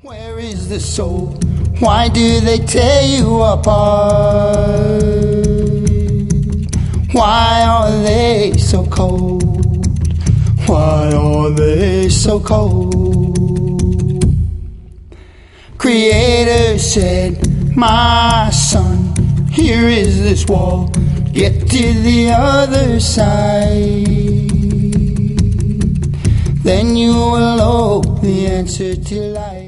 Where is the soul? Why do they tear you apart? Why are they so cold? Why are they so cold? Creator said, my son, here is this wall. Get to the other side. Then you will know the answer to life.